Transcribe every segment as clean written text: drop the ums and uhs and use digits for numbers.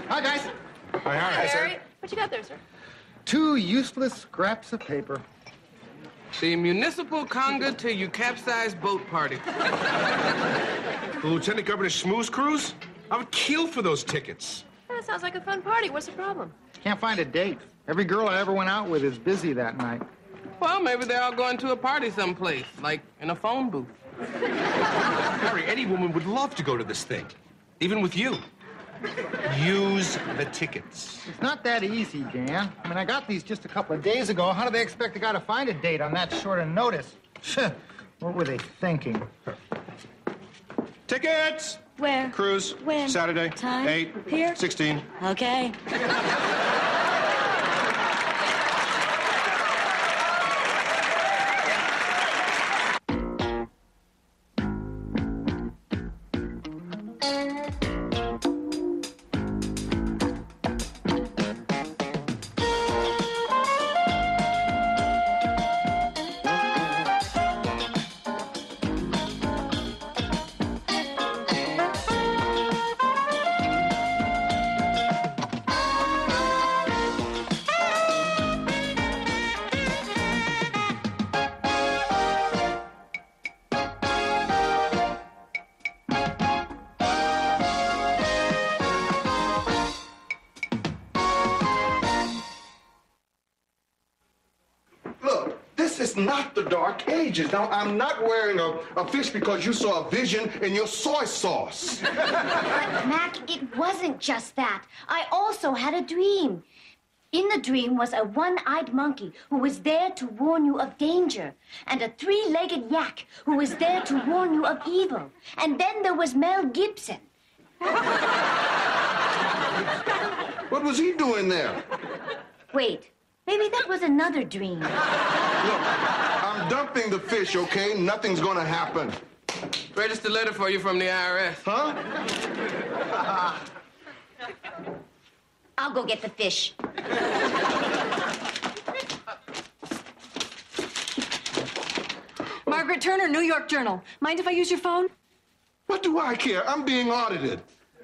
Hi, guys. Hi, Harry. What you got there, sir? 2 useless scraps of paper. The municipal conga to you capsized boat party. The Lieutenant Governor Schmooze Cruise? I would kill for those tickets. That sounds like a fun party. What's the problem? Can't find a date. Every girl I ever went out with is busy that night. Well, maybe they're all going to a party someplace, like in a phone booth. Harry, any woman would love to go to this thing, even with you. Use the tickets. It's not that easy, Dan. I mean, I got these just a couple of days ago. How do they expect a guy to find a date on that short a notice? What were they thinking? Tickets! Where? Cruise. When? Saturday. Time? 8. Here? 16. Okay. This is not the Dark Ages. Now, I'm not wearing a fish because you saw a vision in your soy sauce. But, Mac, it wasn't just that. I also had a dream. In the dream was a one-eyed monkey who was there to warn you of danger, and a three-legged yak who was there to warn you of evil. And then there was Mel Gibson. What was he doing there? Wait, maybe that was another dream. Look, I'm dumping the fish, okay? Nothing's gonna happen. Register letter for you from the IRS. Huh? I'll go get the fish. Margaret Turner, New York Journal. Mind if I use your phone? What do I care? I'm being audited.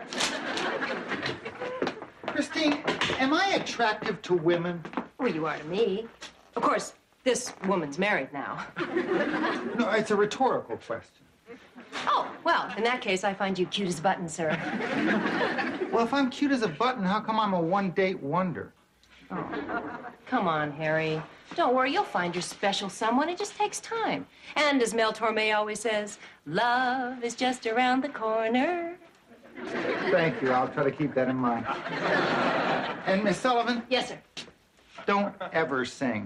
Christine, am I attractive to women? Well, you are to me. Of course, this woman's married now. No, it's a rhetorical question. Oh, well, in that case, I find you cute as a button, sir. Well, if I'm cute as a button, how come I'm a one-date wonder? Oh, come on, Harry. Don't worry, you'll find your special someone. It just takes time. And as Mel Torme always says, love is just around the corner. Thank you. I'll try to keep that in mind. And Miss Sullivan? Yes, sir. Don't ever sing.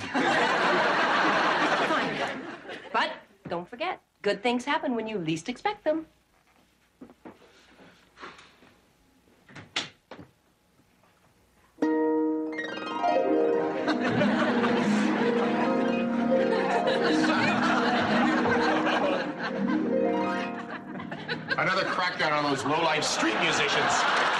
Fine. But don't forget, good things happen when you least expect them. Another crackdown on those low-life street musicians.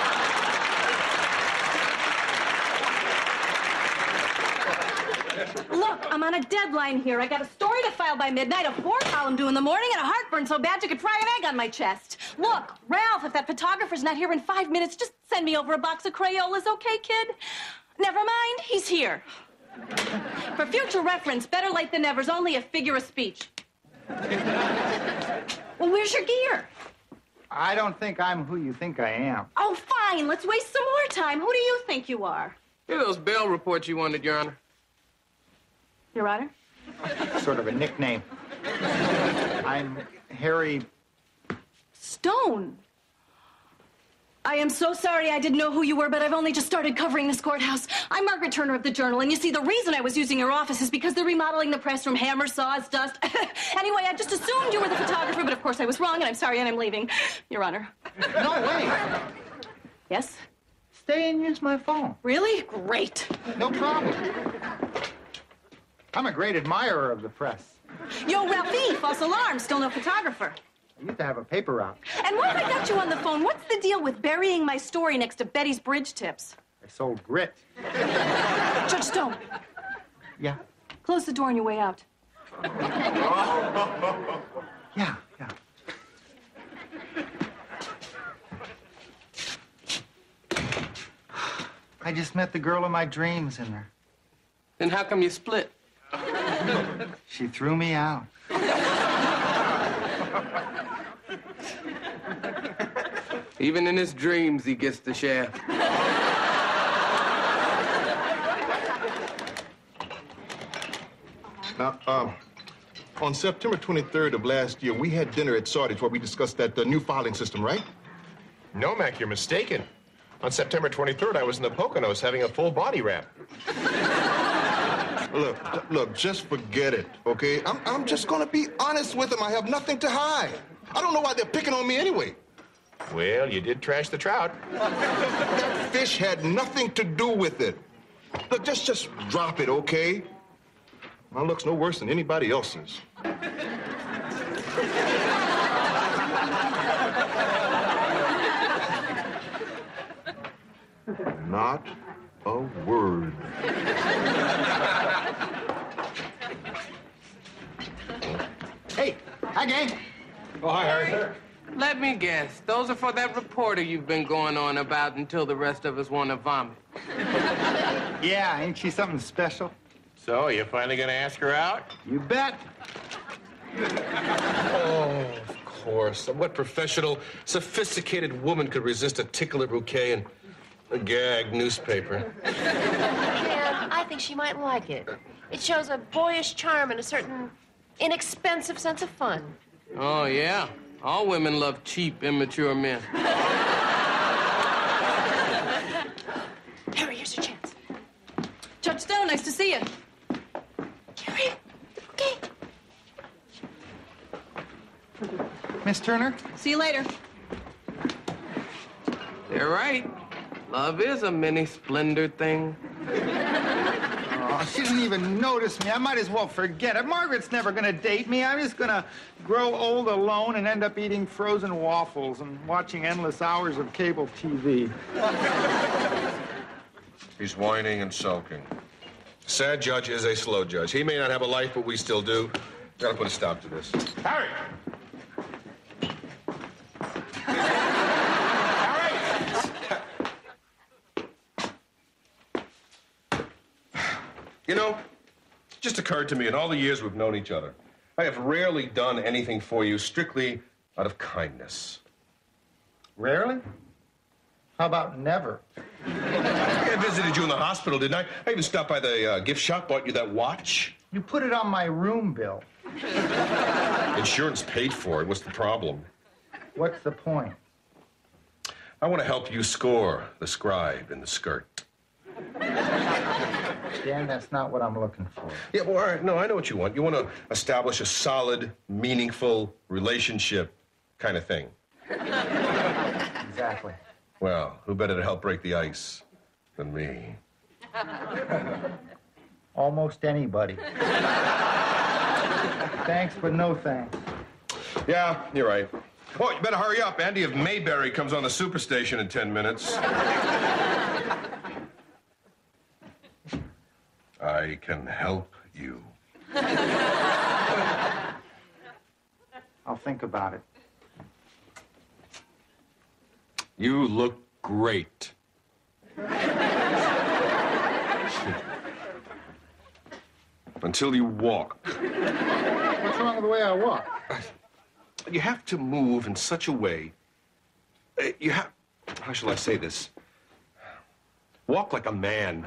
Look, I'm on a deadline here. I got a story to file by midnight, a 4-column due in the morning, and a heartburn so bad you could fry an egg on my chest. Look, Ralph, if that photographer's not here in 5 minutes, just send me over a box of Crayolas, okay, kid? Never mind, he's here. For future reference, better late than never's only a figure of speech. Well, where's your gear? I don't think I'm who you think I am. Oh, fine. Let's waste some more time. Who do you think you are? Here are those bail reports you wanted, Your Honor. Your Honor? Sort of a nickname. I'm Harry... Stone. I am so sorry I didn't know who you were, but I've only just started covering this courthouse. I'm Margaret Turner of the Journal, and you see, the reason I was using your office is because they're remodeling the press room, hammer, saws, dust. Anyway, I just assumed you were the photographer, but of course I was wrong, and I'm sorry, and I'm leaving. Your Honor. No, wait. Yes? Stay and use my phone. Really? Great. No problem. I'm a great admirer of the press. Yo, Ralphie, false alarm, still no photographer. I used to have a paper route. And while I got you on the phone, what's the deal with burying my story next to Betty's bridge tips? I sold grit. Judge Stone. Yeah. Close the door on your way out. Yeah. I just met the girl of my dreams in there. Then how come you split? She threw me out. Even in his dreams, he gets the shaft. Now, on September 23rd of last year, we had dinner at Sardi's where we discussed that new filing system, right? No, Mac, you're mistaken. On September 23rd, I was in the Poconos having a full body wrap. Look, just forget it, okay? I'm just gonna be honest with them. I have nothing to hide. I don't know why they're picking on me anyway. Well, you did trash the trout. That fish had nothing to do with it. Look, just drop it, okay? My look's no worse than anybody else's. Not a word. Hey, hi, gang. Oh, hi, Harry. Let me guess. Those are for that reporter you've been going on about until the rest of us want to vomit. Yeah, ain't she something special? So, you finally gonna ask her out? You bet. Oh, of course. What professional, sophisticated woman could resist a tickler bouquet and a gag newspaper? Man, I think she might like it. It shows a boyish charm and a certain inexpensive sense of fun. Oh, yeah. All women love cheap, immature men. Harry, here's your chance. Judge Stone, nice to see you. Harry, okay. Miss Turner? See you later. They're right. Love is a mini splendor thing. Oh, she didn't even notice me. I might as well forget it. Margaret's never gonna date me. I'm just gonna grow old alone and end up eating frozen waffles and watching endless hours of cable TV. He's whining and sulking. Sad judge is a slow judge. He may not have a life, but we still do. Gotta put a stop to this. Harry! You know, it just occurred to me in all the years we've known each other, I have rarely done anything for you strictly out of kindness. Rarely? How about never? I visited you in the hospital, didn't I? I even stopped by the gift shop, bought you that watch. You put it on my room bill. Insurance paid for it. What's the problem? What's the point? I want to help you score the scribe in the skirt. Dan, that's not what I'm looking for. Yeah, well, all right. No, I know what you want. You want to establish a solid, meaningful relationship kind of thing. Exactly. Well, who better to help break the ice than me? Almost anybody. Thanks, but no thanks. Yeah, you're right. Oh, you better hurry up. Andy of Mayberry comes on the superstation in 10 minutes. I can help you. I'll think about it. You look great. Until you walk. What's wrong with the way I walk? You have to move in such a way. How shall I say this? Walk like a man.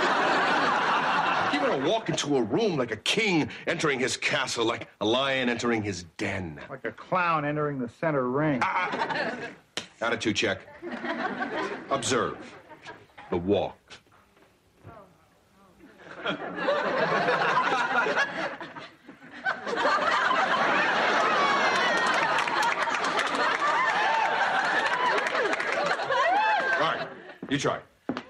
You want to walk into a room like a king entering his castle, like a lion entering his den. Like a clown entering the center ring. Attitude check. Observe the walk. All right, you try.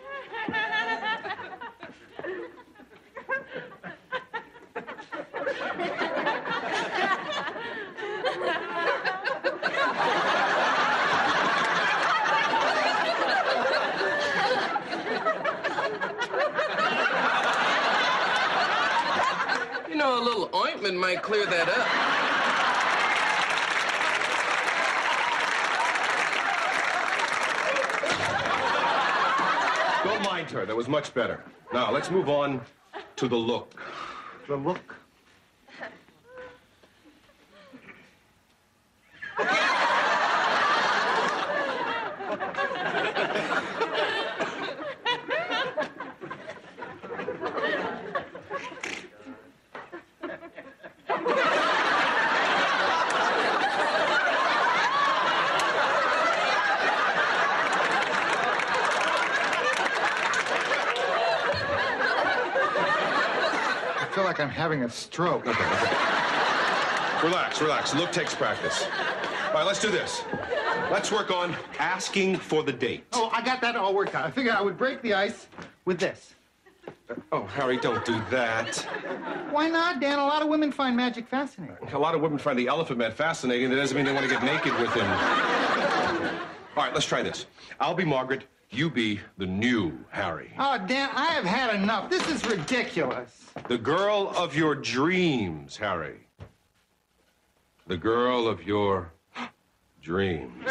You know, a little ointment might clear that up. Don't mind mind her. That was much better. Now, let's move on to the look. The look. I feel like I'm having a stroke. Relax, relax. Look takes practice. All right, let's do this. Let's work on asking for the date. Oh, I got that all worked out. I figured I would break the ice with this. Oh, Harry, don't do that. Why not, Dan? A lot of women find magic fascinating. A lot of women find the elephant man fascinating. That doesn't mean they want to get naked with him. All right, let's try this. I'll be Margaret. You be the new Harry. Oh, Dan, I have had enough. This is ridiculous. The girl of your dreams, Harry. The girl of your dreams.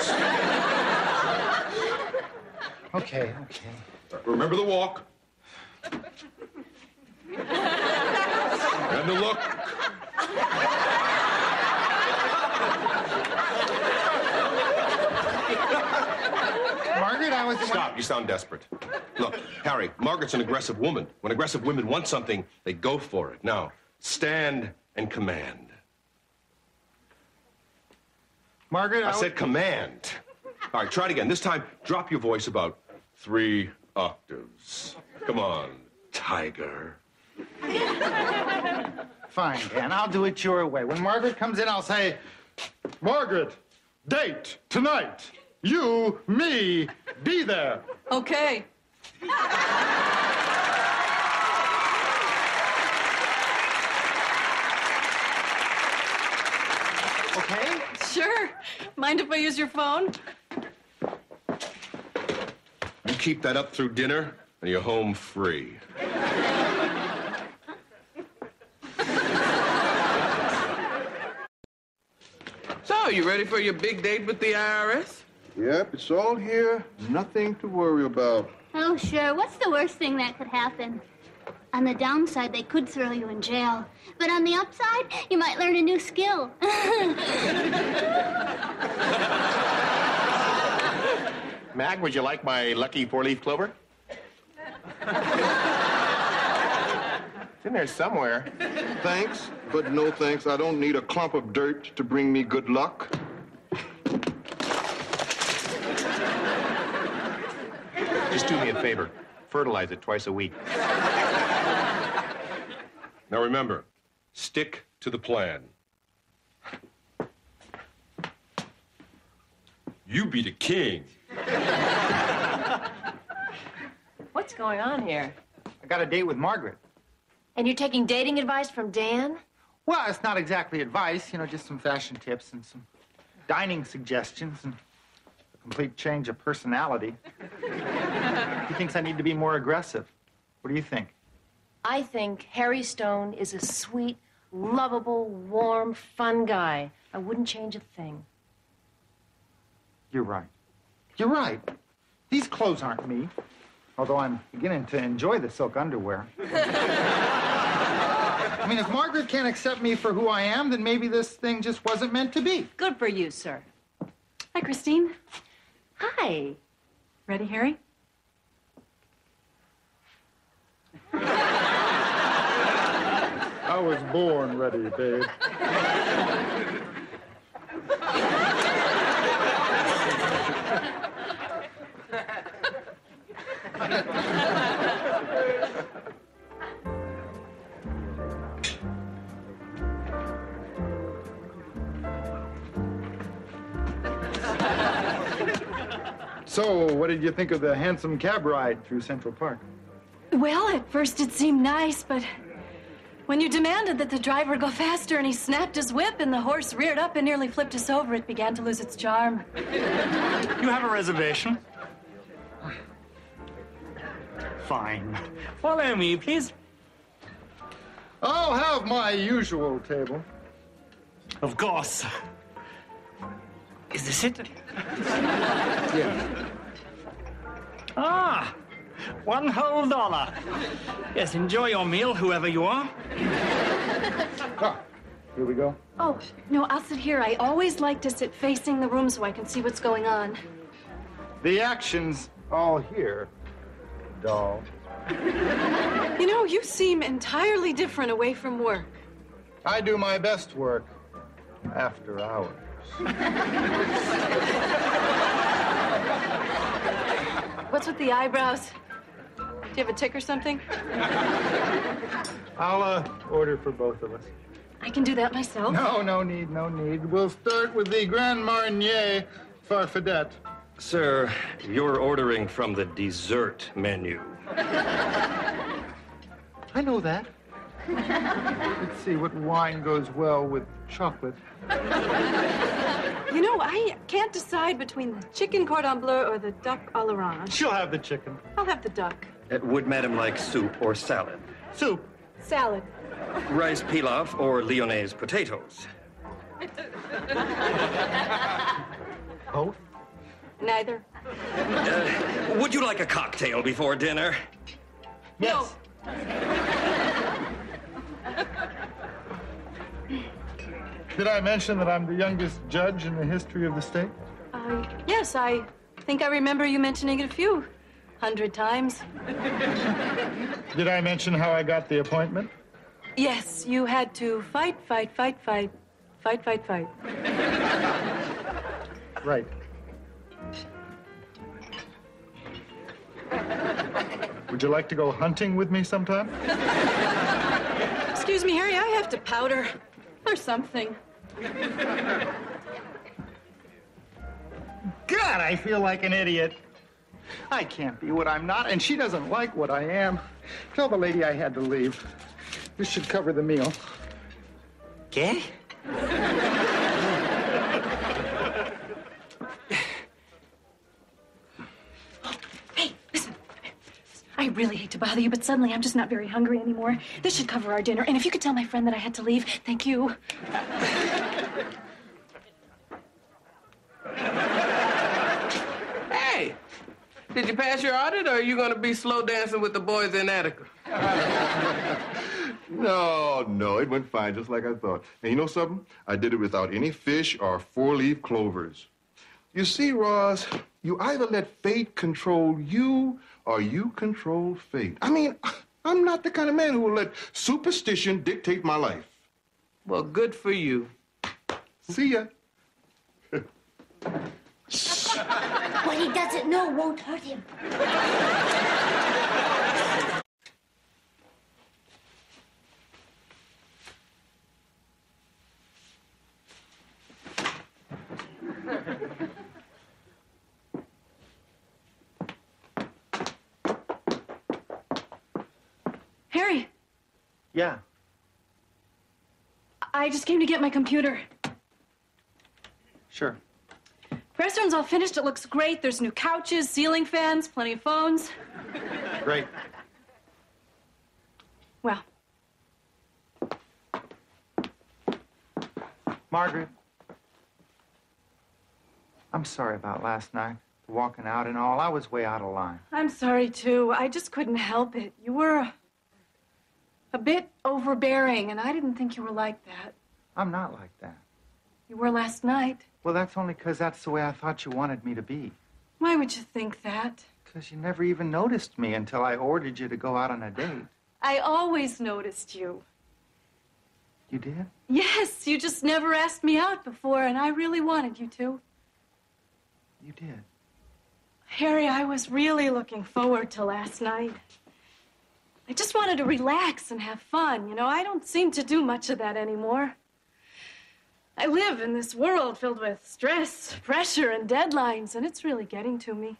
Okay. Remember the walk. And the look. Margaret, I was... Stop, you sound desperate. Look, Harry, Margaret's an aggressive woman. When aggressive women want something, they go for it. Now, stand and command. Margaret, I said command. All right, try it again. This time, drop your voice about 3 octaves. Come on, tiger. Fine, Dan. I'll do it your way. When Margaret comes in, I'll say, Margaret, date tonight. You, me, be there. Okay. Okay? Sure. Mind if I use your phone? You keep that up through dinner, and you're home free. So, you ready for your big date with the IRS? Yep, it's all here. Nothing to worry about. Oh, sure. What's the worst thing that could happen? On the downside, they could throw you in jail. But on the upside, you might learn a new skill. Mag, would you like my lucky 4-leaf clover? It's in there somewhere. Thanks, but no thanks. I don't need a clump of dirt to bring me good luck. Just do me a favor. Fertilize it twice a week. Now remember, stick to the plan. You be the king. What's going on here? I got a date with Margaret. And you're taking dating advice from Dan? Well, it's not exactly advice, just some fashion tips and some dining suggestions and a complete change of personality. He thinks I need to be more aggressive. What do you think? I think Harry Stone is a sweet, lovable, warm, fun guy. I wouldn't change a thing. You're right. You're right. These clothes aren't me, although I'm beginning to enjoy the silk underwear. I mean, if Margaret can't accept me for who I am, then maybe this thing just wasn't meant to be. Good for you, sir. Hi, Christine. Hi. Ready, Harry? I was born ready, babe. So, what did you think of the handsome cab ride through Central Park? Well, at first it seemed nice, but when you demanded that the driver go faster and he snapped his whip and the horse reared up and nearly flipped us over, it began to lose its charm. You have a reservation? Fine. Follow me, please. I'll have my usual table. Of course. Is this it? Yeah. Ah, $1 whole. Yes, enjoy your meal, whoever you are. Ah, here we go. Oh, no, I'll sit here. I always like to sit facing the room so I can see what's going on. The action's all here, doll. You know, you seem entirely different away from work. I do my best work after hours. What's with the eyebrows? Do you have a tick or something? I'll order for both of us. I can do that myself. No need. We'll start with the Grand Marnier Farfadet. Sir, you're ordering from the dessert menu. I know that. Let's see what wine goes well with chocolate. You know, I can't decide between the chicken cordon bleu or the duck à l'orange. She'll have the chicken. I'll have the duck. Would Madam like soup or salad? Soup. Salad. Rice pilaf or Lyonnaise potatoes? Both? Neither. Would you like a cocktail before dinner? Yes. Did I mention that I'm the youngest judge in the history of the state? Yes, I think I remember you mentioning it a few hundred times. Did I mention how I got the appointment? Yes, you had to fight. Right. Would you like to go hunting with me sometime? Excuse me, Harry, I have to powder or something. God, I feel like an idiot. I can't be what I'm not, and she doesn't like what I am. Tell the lady I had to leave. This should cover the meal. ¿Qué? Hey, listen. I really hate to bother you, but suddenly I'm just not very hungry anymore. This should cover our dinner. And if you could tell my friend that I had to leave, thank you. Hey, did you pass your audit, or are you going to be slow dancing with the boys in Attica? No, it went fine, just like I thought. And you know something? I did it without any fish or four-leaf clovers. You see, Ross, you either let fate control you or you control fate. I mean, I'm not the kind of man who will let superstition dictate my life. Well, good for you. See ya. What he doesn't know won't hurt him. Harry, Yeah. I just came to get my computer. Sure. Press room's all finished. It looks great. There's new couches, ceiling fans, plenty of phones. Great. Well, Margaret, I'm sorry about last night. Walking out and all. I was way out of line. I'm sorry, too. I just couldn't help it. You were a bit overbearing, and I didn't think you were like that. I'm not like that. You were last night. Well, that's only because that's the way I thought you wanted me to be. Why would you think that? Because you never even noticed me until I ordered you to go out on a date. I always noticed you. You did? Yes, you just never asked me out before, and I really wanted you to. You did. Harry, I was really looking forward to last night. I just wanted to relax and have fun. You know, I don't seem to do much of that anymore. I live in this world filled with stress, pressure, and deadlines, and it's really getting to me.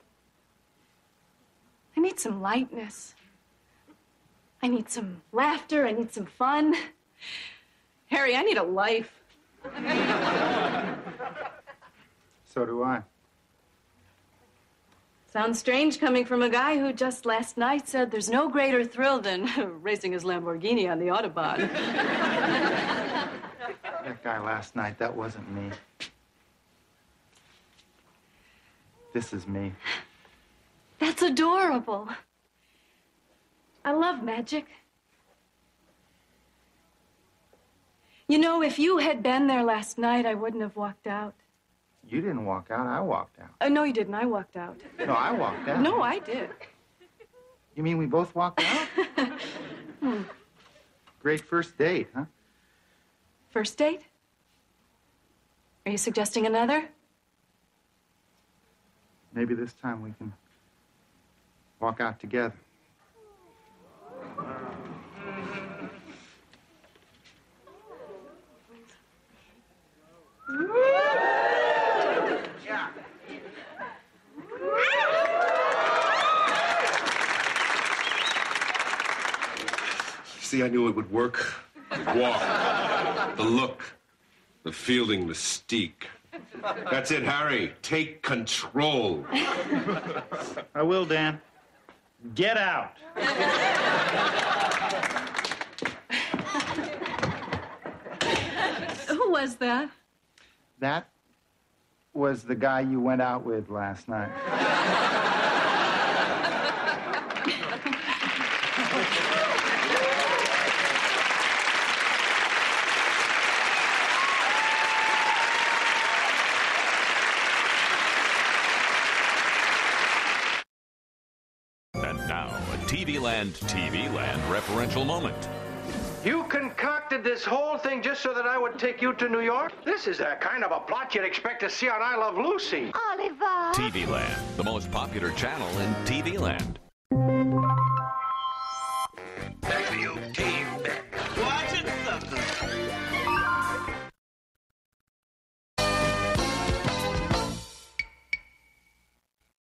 I need some lightness. I need some laughter. I need some fun. Harry, I need a life. So do I. Sounds strange coming from a guy who just last night said there's no greater thrill than racing his Lamborghini on the Autobahn. That guy last night, that wasn't me. This is me. That's adorable. I love magic. You know, if you had been there last night, I wouldn't have walked out. You didn't walk out, I walked out. No, you didn't. I walked out. No, I walked out. No, I did. You mean we both walked out? Great first date, huh? First date? Are you suggesting another? Maybe this time we can walk out together. See, I knew it would work. The walk, the look, the fielding mystique. That's it, Harry. Take control. I will, Dan. Get out. Who was that? That was the guy you went out with last night. And now, a TV Land referential moment. You concocted this whole thing just so that I would take you to New York? This is the kind of a plot you'd expect to see on I Love Lucy. Oliver! TV Land, the most popular channel in TV Land.